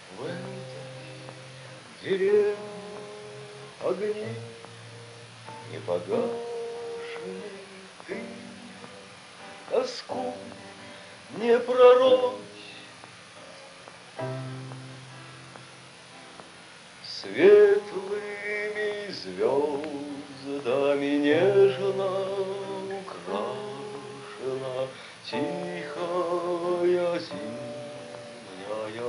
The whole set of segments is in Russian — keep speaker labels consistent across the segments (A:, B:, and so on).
A: В этой деревне огни не погашены, ты тоску не пророчь. Светлыми звездами нежно украшена тихая зимняя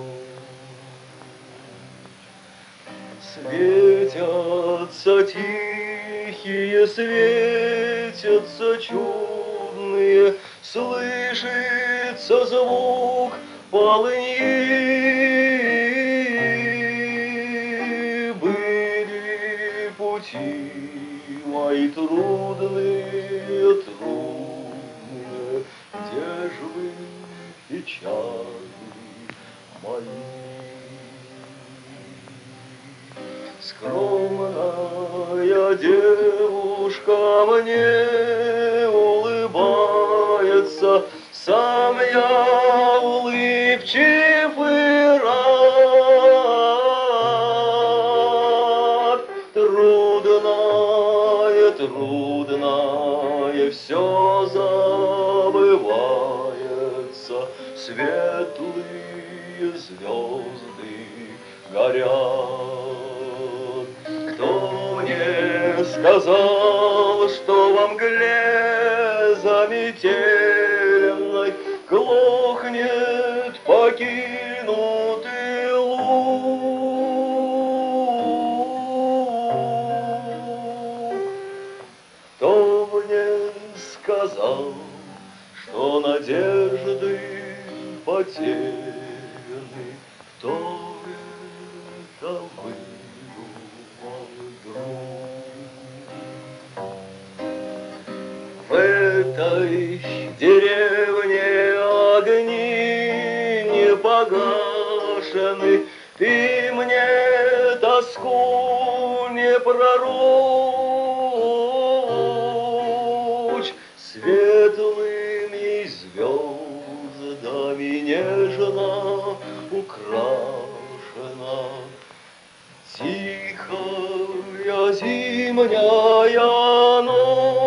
A: ночь. Светятся тихие, светятся чудные, слышится звук полыньи. Были пути мои трудные, трудные, где ж вы, печали мои? Скромная девушка мне улыбается, сам я улыбчив и рад. Трудное, трудное, все забывается, светлые звезды горят. Кто мне сказал, что во мгле заметельной глохнет покинутый луг? Кто мне сказал, что надежды потеряны? Кто это выдумал, друг? В этой деревне огни не погашены, ты мне тоску не пророчь. Светлыми звездами нежно украшена тихая зимняя ночь.